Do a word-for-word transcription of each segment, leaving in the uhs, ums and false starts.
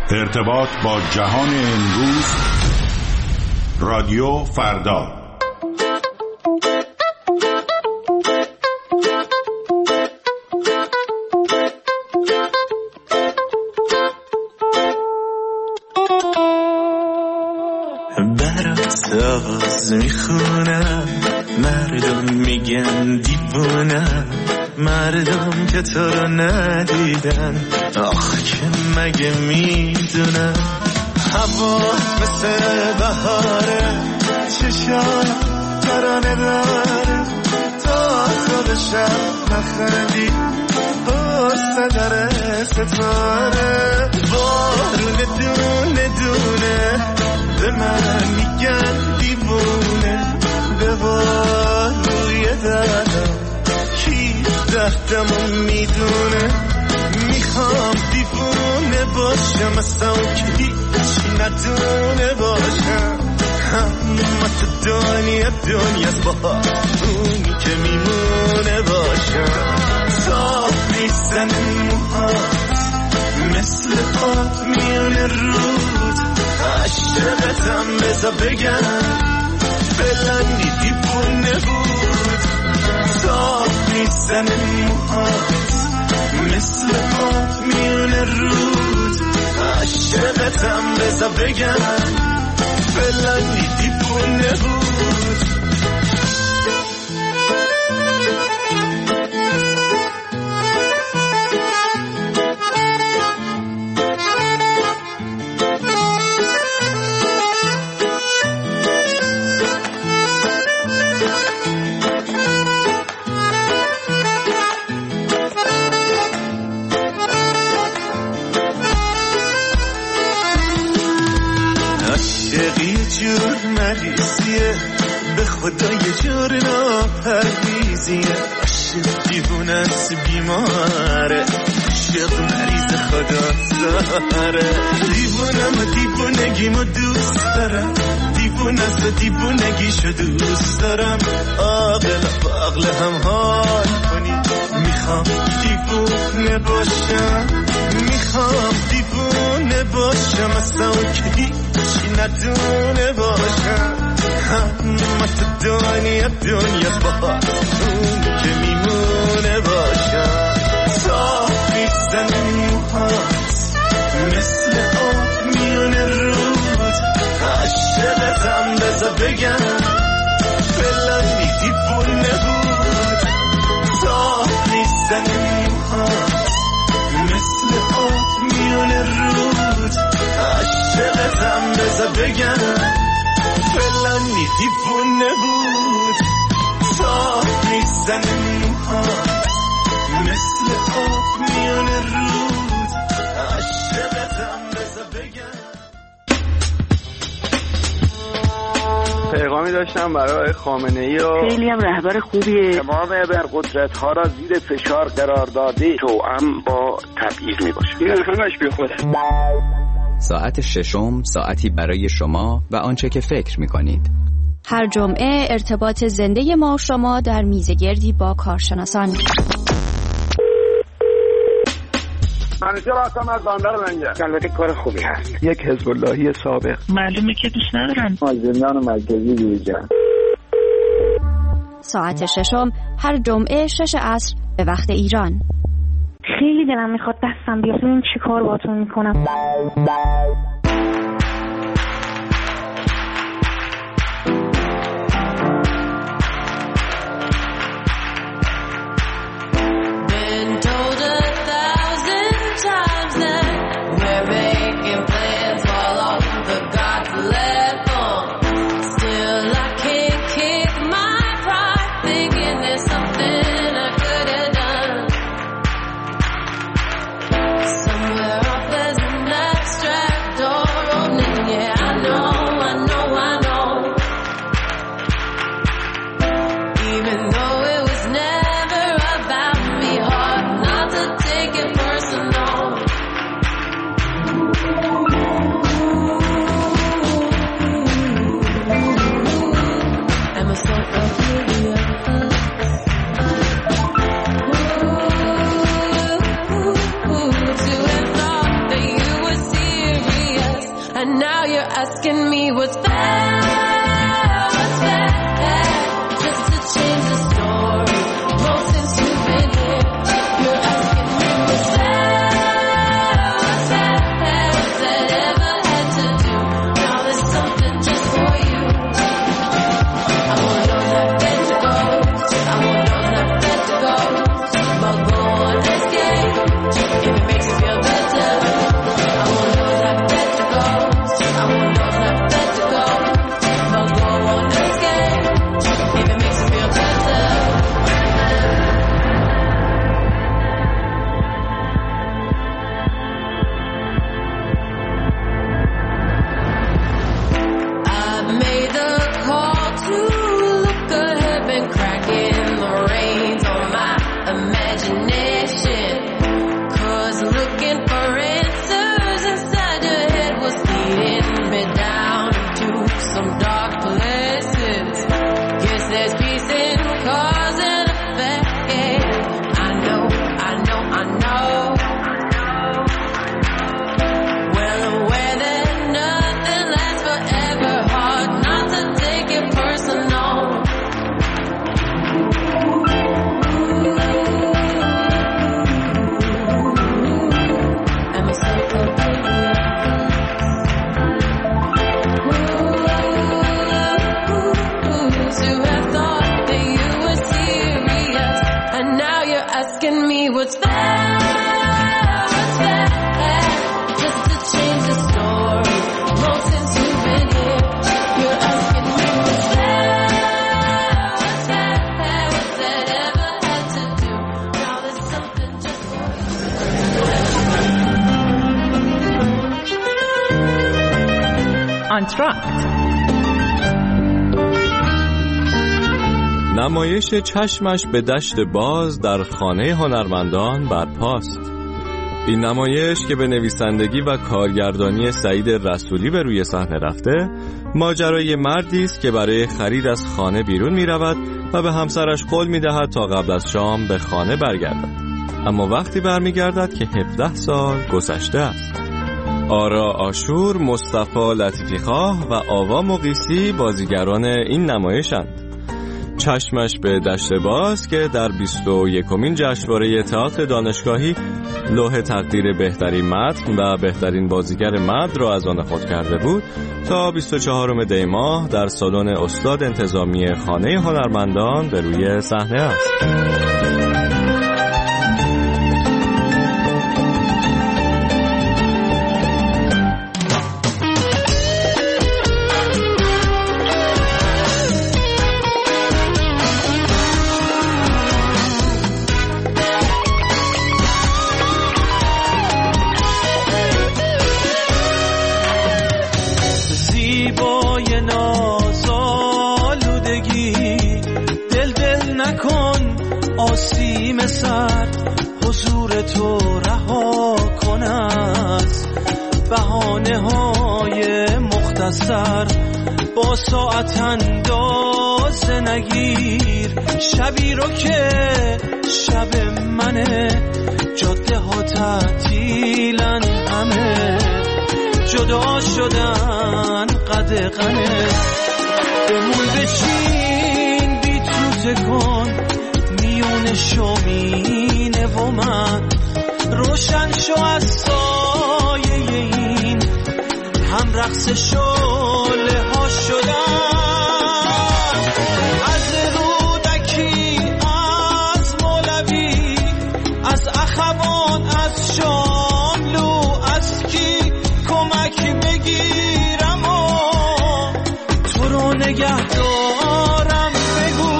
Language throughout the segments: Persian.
ارتباط با جهان امروز، رادیو فردا. برات آواز میخونم، مردم میگن دیوونم، مردم که تو رو ندیدن، آخ که مگه میدونم. هوا مثل بهاره، چشام ترانه داره، تا تو به شب نخندی قصه داره ستاره. بارونه دونه دونه به من میگن دیوونه، به باروی دردم کی دردمو میدونه. میخوام دیوونه باشم اصلا که هیچی ندونه باشم، اما تو دنیا دنیاست با اونی که میمونه باشم. صاف میزنه موهات مثل آب میونه رود، عشقتم بذار بگم بلندی دیوونه بود. صاف میزنه موهات مثل آب میونه رود، عشقتم بذار بگم بلندی دیوونه بود. به خدا یه جور ناپردیزیه، عشق دیوونه است بیماره، عشق مریض خدا ساره. دیوونم و دیوونگیمو دوست دارم، دیوونه است و دیوونگیشو دوست دارم. عاقل با عقل هم حال کنی، میخوام دیوونه باشم، میخوام دیوونه باشم اصلا که هیچی ندونه باشم، اما تو دنیا دنیاست با اون که میمونه باشم. صاف میزنه موهات مثل آب میونه رود، عشقتم بذار بگم بلندی دیوونه بود. صاف میزنه موهات مثل آب میونه رود، عشقتم بذار بگم بلندی دیوونه بود. صاف میزنه موهات مثل آب میونه رود، عشقتم بذار بگم. پیغامی داشتم برای خامنه‌ای و خیلی هم رهبر خوبیه، تمام ابرقدرت ها را زیر فشار قرار داده، توأم با تبعیض میباشه. این همش بی خودم. ساعت ششم، ساعتی برای شما و آنچه که فکر میکنید. هر جمعه ارتباط زنده ما و شما در میزگردی با کارشناسان. منیجر هستم از بندر منگه. البته کار خوبی هست. یک حزب اللهی سابق. معلومه که دوست ندارن. مازندران مرکزی بیرجان. ساعت ششم هر جمعه شش عصر به وقت ایران. خیلی دلم میخواد دستم بیاد، ببین چی کار باهاتون میکنم. Somewhere off there's an abstract And now you're asking me what's fair, what's fair, just to change the story. Well, since you've been here, you're asking me what's fair, what's fair, what's that ever had to do? Now there's something just for you. I won't know that bed to go, I won't know that bed to go, but go on, escape, if it makes you feel better. I won't know that bed to go, I won't know that bed to go, but go on, escape, if it makes you feel better. I made the call to look ahead, been cracking the reins on my imagination. Cause looking for answers inside your head was leading me down to some dark places. Guess there's peace in cause and effect. I know, I know, I know. Well aware that nothing lasts forever. Hard not to take it personal. Am I so oblivious? To have thought that you were serious, and now you're asking me what's fair, what's fair, just to change the story. Well, since you've been here, you're asking me what's fair, what's fair, what's that ever had to do? Now there's something just for you. Entr'acte. نمایش چشمش به دشت باز در خانه هنرمندان برپاست. این نمایش که به نویسندگی و کارگردانی سعید رسولی به روی صحنه رفته، ماجرای مردی است که برای خرید از خانه بیرون می رود و به همسرش قول می دهد تا قبل از شام به خانه برگردد. اما وقتی برمیگردد که هفده سال گذشته است. آرا آشور، مصطفی لطیفی‌خواه و آوا مقیسی بازیگران این نمایشند. چشمش به دشت باز که در بیست و یکمین جشنواره تئاتر دانشگاهی لوح تقدیر بهترین متن و بهترین بازیگر مرد را از آن خود کرده بود، تا بیست و چهارم دی ماه در سالن استاد انتظامی خانه هنرمندان به روی صحنه است. آسیم سر حضور تو رها کن از بهانه های مختصر، با ساعت اندازه نگیر شبی رو که شب منه، جاده ها تعطیلن همه، جدا شدن قدغنه، بمون بچین بی تو تکن میون شومینه و من، روشن شو از سایه این هم رقص شعله ها شدن، از رودکی از مولوی از اخوان از شاملو، از کی کمک بگیرم و تو رو نگه دارم، بگو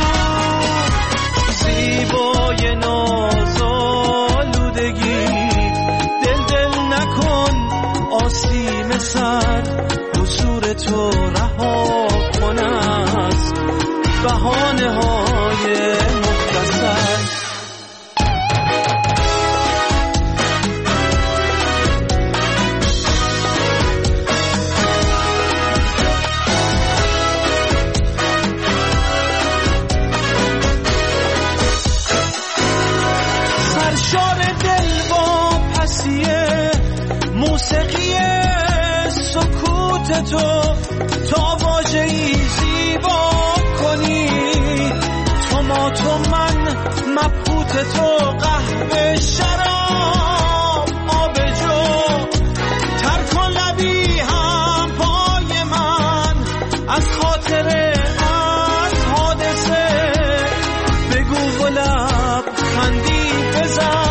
زیبای نازآلودگی، دل دل نکن آسیم سر حضور تو رها کن از بهانه های مختصر. سرشار دل با پسیه موسیقی مبهوت تو تا واژه‌ای زیبا کنی. تو ما تو من مبهوت تو قهوه شراب آب جو. تر کن لبی هم پای من از خاطره از حادثه. بگو و لب خندی بزن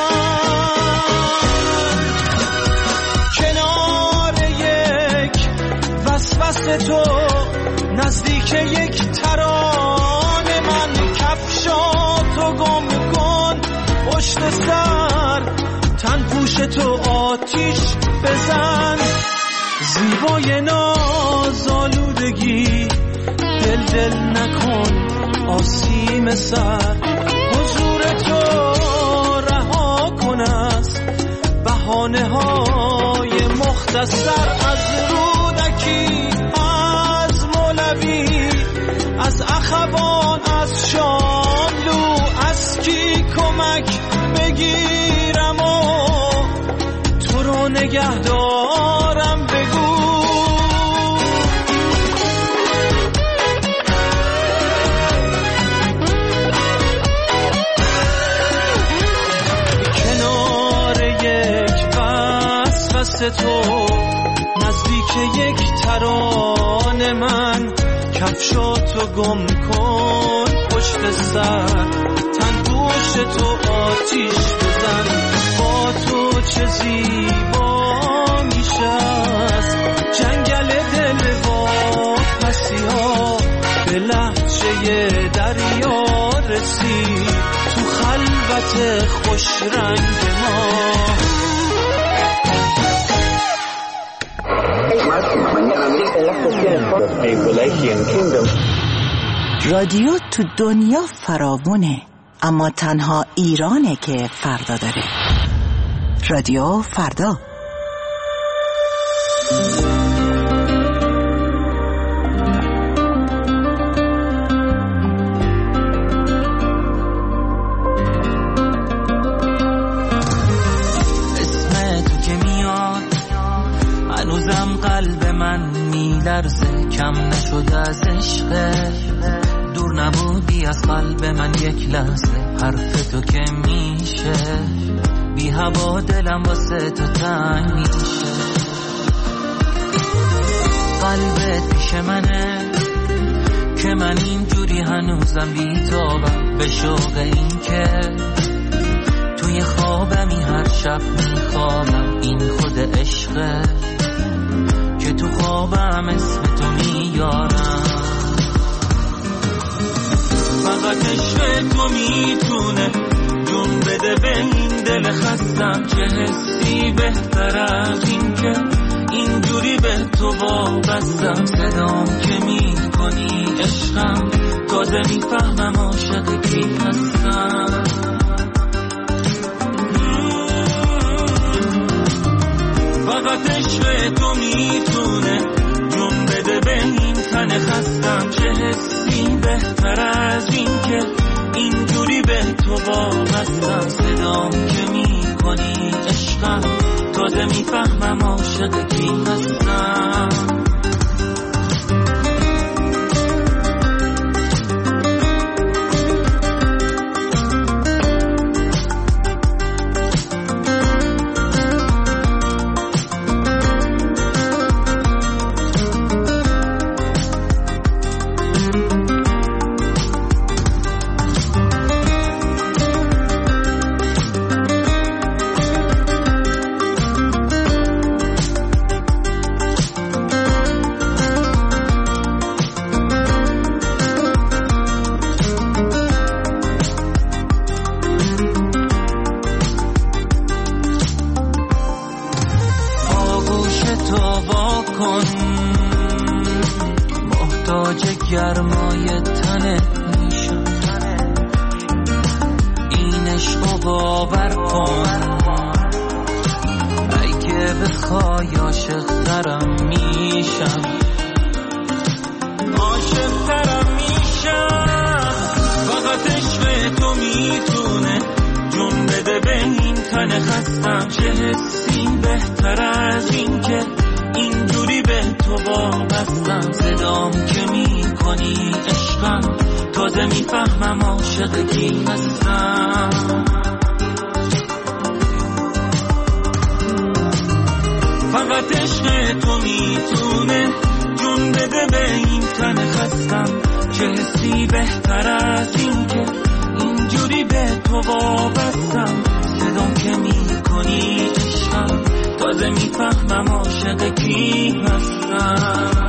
کنار یک وسوسه تو نزدیک یک ترانه. من کفشاتو گم کن پشت سر تن پوش تو آتیش بزن. زیبای نازآلودگی دل دل نکن آسیم سر. حضور تو رها کن از بهانه های مختصر. از رودکی از مولوی از اخوان از شاملو از کی کمک بگیرم و تو رو نگه دارم. بگو کنار یک وسوسه تو نزدیک یک ترانه. من کفشاتو گم کن پشت سر تن دوش تو آتیش بزن. با تو چه زیبا میشه از جنگل دل واپسی ها. به لهجه دریا رسید تو خلوت خوش رنگ ما. رادیو تو دنیا فراوونه، اما تنها ایرانه که فردا داره. رادیو فردا. اسم تو که میاد هنوزم قلب من میلرزه. کم نشده از عشق دور نبودی از قلب من یک لحظه. حرف تو که میشه بی هوا دلم واسه تو تنگ میشه. قلبت پیش منه که من اینجوری هنوزم بی‌تابم. به شوق این که توی خوابمی هر شب میخوابم. این خود عشقه که تو خوابم اسم تو میارم. فقط عشق تو میتونه جون بده به این دل خستم. چه حسی بهتر از این که اینجوری به تو وابستم. صدام که میکنی عشقم تازه میفهمم عاشق کی هستم. فقط عشق تو میتونه جون بده به این تن خستم. چه حسی بهتر از این که اینجوری به تو وابستم. صدام که میکنی عشقم تازه میفهمم عاشق کی هستم. گرمای تنه میشم. این عشقو باور کن اگه بخوای عاشق ترم میشم. عاشق ترم میشم. فقط عشق تو میتونه جون بده به این تن خستم. چه حسی بهتر از این که اینجوری به تو عاشق کی هستم. فقط عشق تو میتونه جون بده به این تن خستم. چه حسی بهتر از این که اینجوری به تو وابستم. صدام که میکنی عشقم تازه میفهمم عاشق کی هستم.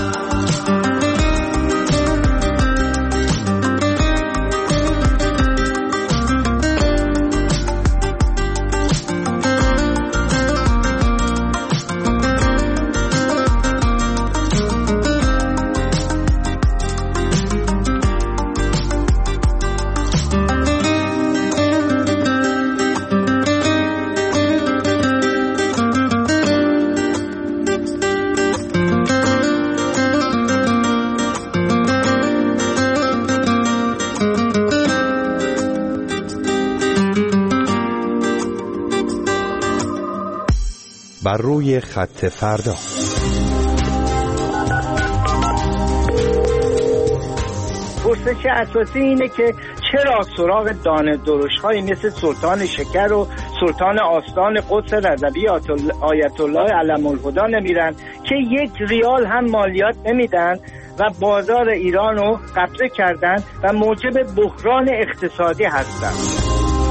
بر روی خط فردا. پرسش اساسی اینه که چرا سراغ دانه درشت‌هایی مثل سلطان شکر و سلطان آستان قدس رضوی آیت الله علم الهدی نمیرن که یک ریال هم مالیات نمیدن و بازار ایران رو قبضه کردن و موجب بحران اقتصادی هستن.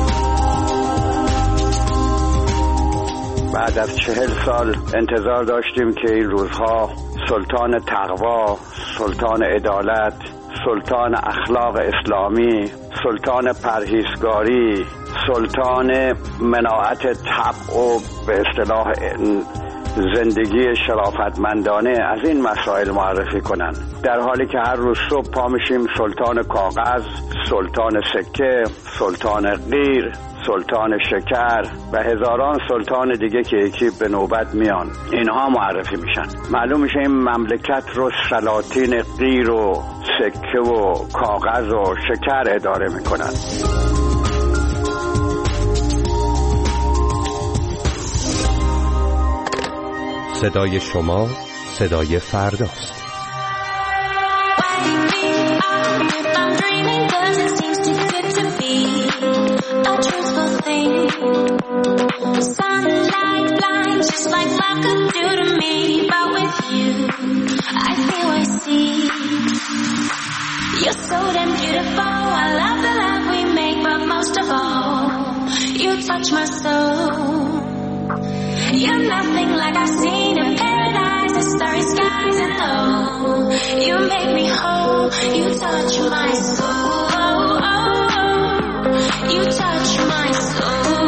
بعد از چهل سال انتظار داشتیم که این روزها سلطان تقوا، سلطان عدالت، سلطان اخلاق اسلامی، سلطان پرهیزگاری، سلطان مناعت طبع و به اصطلاح زندگی شرافتمندانه از این مسائل معرفی کنند، در حالی که هر روز صبح پا میشیم سلطان کاغذ، سلطان سکه، سلطان قیر، سلطان شکر و هزاران سلطان دیگه که یکی به نوبت میان اینها معرفی میشن. معلوم میشه این مملکت رو سلاطین قیر و سکه و کاغذ و شکر اداره میکنن. صدای شما صدای فرداست. Sunlight blinds just like love could do to me, but with you, I feel I see. You're so damn beautiful. I love the love we make, but most of all, you touch my soul. You're nothing like I've seen in paradise, the starry skies and low. You make me whole. You touch my soul. You touch my soul.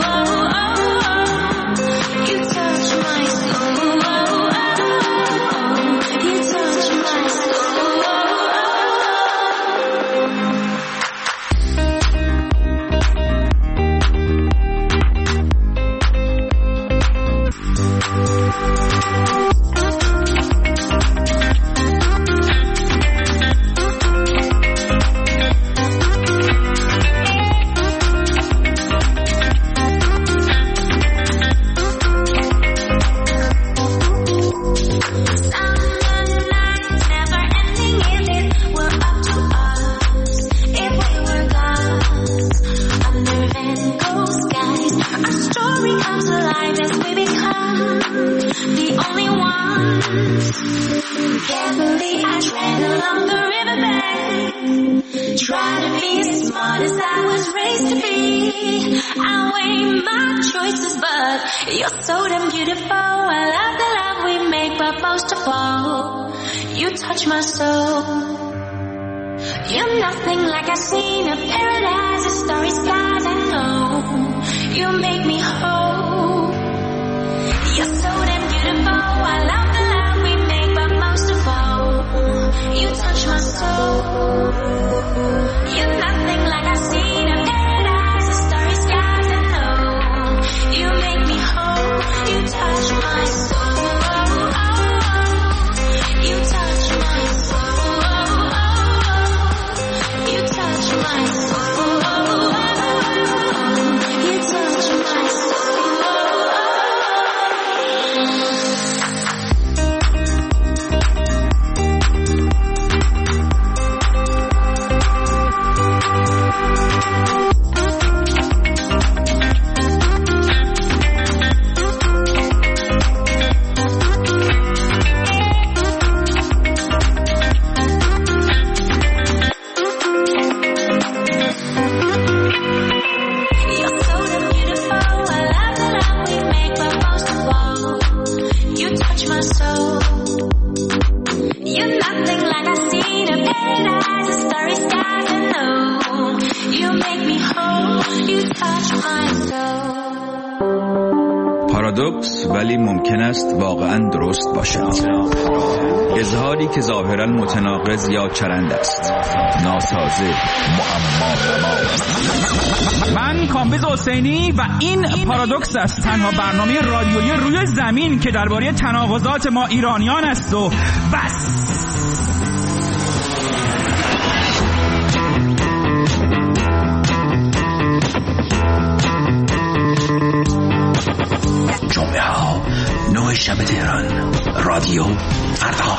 ولی ممکن است واقعا درست باشد. اظهاری که ظاهرا متناقض یا چرند است، ناسازه، معما. من کامبیز حسینی و این پارادوکس است، تنها برنامه رادیویی روی زمین که درباره تناقضات ما ایرانیان است و بس. جمعه ها نه شب تهران، رادیو فردا.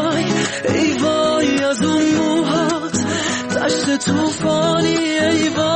توفانی ای